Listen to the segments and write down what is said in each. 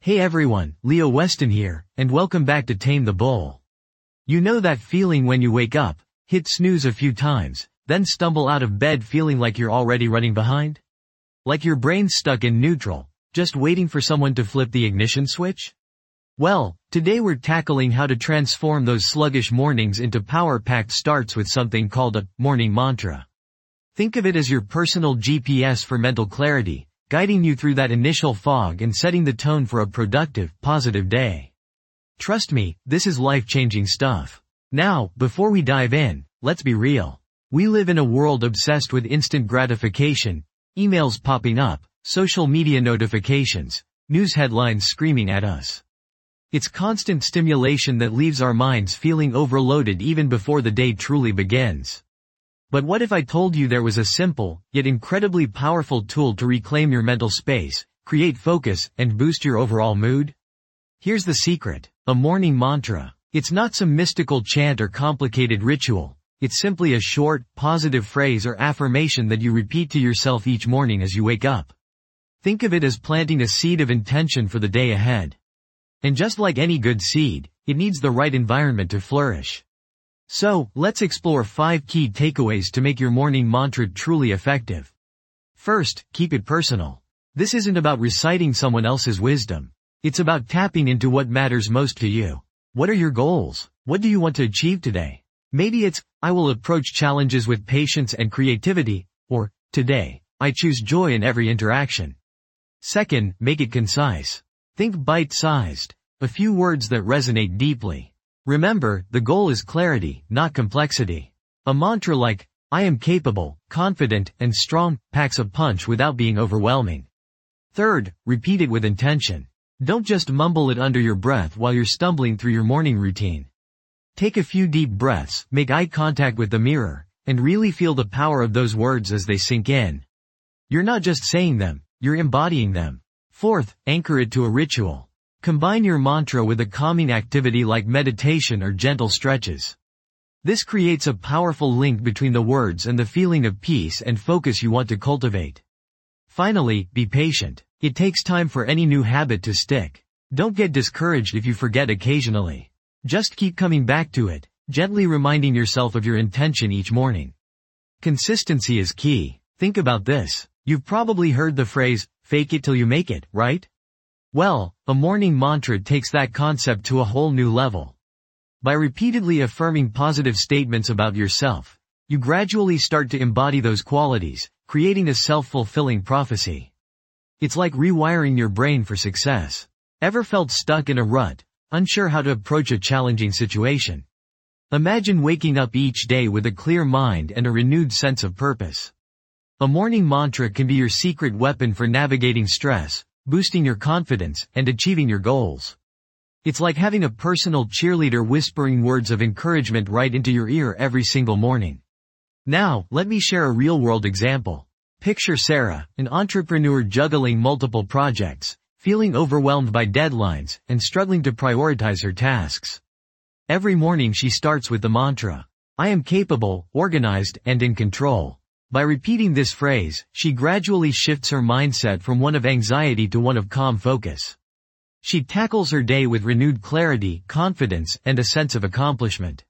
Hey everyone, Leo Weston here, and welcome back to Tame the Bull. You know that feeling when you wake up, hit snooze a few times, then stumble out of bed feeling like you're already running behind? Like your brain's stuck in neutral, just waiting for someone to flip the ignition switch? Well, today we're tackling how to transform those sluggish mornings into power-packed starts with something called a morning mantra. Think of it as your personal GPS for mental clarity, guiding you through that initial fog and setting the tone for a productive, positive day. Trust me, this is life-changing stuff. Now, before we dive in, let's be real. We live in a world obsessed with instant gratification, emails popping up, social media notifications, news headlines screaming at us. It's constant stimulation that leaves our minds feeling overloaded even before the day truly begins. But what if I told you there was a simple, yet incredibly powerful tool to reclaim your mental space, create focus, and boost your overall mood? Here's the secret: a morning mantra. It's not some mystical chant or complicated ritual. It's simply a short, positive phrase or affirmation that you repeat to yourself each morning as you wake up. Think of it as planting a seed of intention for the day ahead. And just like any good seed, it needs the right environment to flourish. So, let's explore 5 key takeaways to make your morning mantra truly effective. First, keep it personal. This isn't about reciting someone else's wisdom. It's about tapping into what matters most to you. What are your goals? What do you want to achieve today? Maybe it's, I will approach challenges with patience and creativity, or, today, I choose joy in every interaction. Second, make it concise. Think bite-sized. A few words that resonate deeply. Remember, the goal is clarity, not complexity. A mantra like, I am capable, confident, and strong, packs a punch without being overwhelming. Third, repeat it with intention. Don't just mumble it under your breath while you're stumbling through your morning routine. Take a few deep breaths, make eye contact with the mirror, and really feel the power of those words as they sink in. You're not just saying them, you're embodying them. Fourth, anchor it to a ritual. Combine your mantra with a calming activity like meditation or gentle stretches. This creates a powerful link between the words and the feeling of peace and focus you want to cultivate. Finally, be patient. It takes time for any new habit to stick. Don't get discouraged if you forget occasionally. Just keep coming back to it, gently reminding yourself of your intention each morning. Consistency is key. Think about this. You've probably heard the phrase, fake it till you make it, right? Well, a morning mantra takes that concept to a whole new level. By repeatedly affirming positive statements about yourself, you gradually start to embody those qualities, creating a self-fulfilling prophecy. It's like rewiring your brain for success. Ever felt stuck in a rut, unsure how to approach a challenging situation? Imagine waking up each day with a clear mind and a renewed sense of purpose. A morning mantra can be your secret weapon for navigating stress, boosting your confidence, and achieving your goals. It's like having a personal cheerleader whispering words of encouragement right into your ear every single morning. Now, let me share a real-world example. Picture Sarah, an entrepreneur juggling multiple projects, feeling overwhelmed by deadlines, and struggling to prioritize her tasks. Every morning she starts with the mantra, I am capable, organized, and in control. By repeating this phrase, she gradually shifts her mindset from one of anxiety to one of calm focus. She tackles her day with renewed clarity, confidence, and a sense of accomplishment.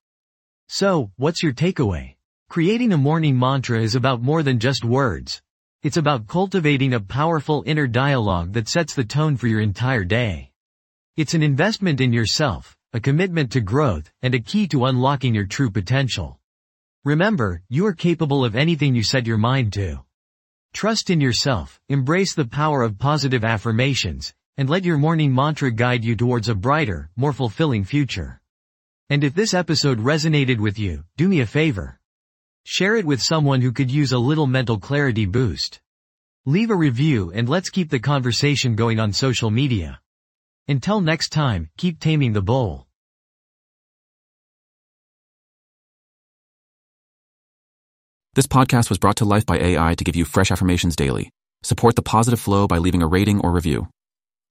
So, what's your takeaway? Creating a morning mantra is about more than just words. It's about cultivating a powerful inner dialogue that sets the tone for your entire day. It's an investment in yourself, a commitment to growth, and a key to unlocking your true potential. Remember, you are capable of anything you set your mind to. Trust in yourself, embrace the power of positive affirmations, and let your morning mantra guide you towards a brighter, more fulfilling future. And if this episode resonated with you, do me a favor. Share it with someone who could use a little mental clarity boost. Leave a review and let's keep the conversation going on social media. Until next time, keep taming the bull. This podcast was brought to life by AI to give you fresh affirmations daily. Support the positive flow by leaving a rating or review.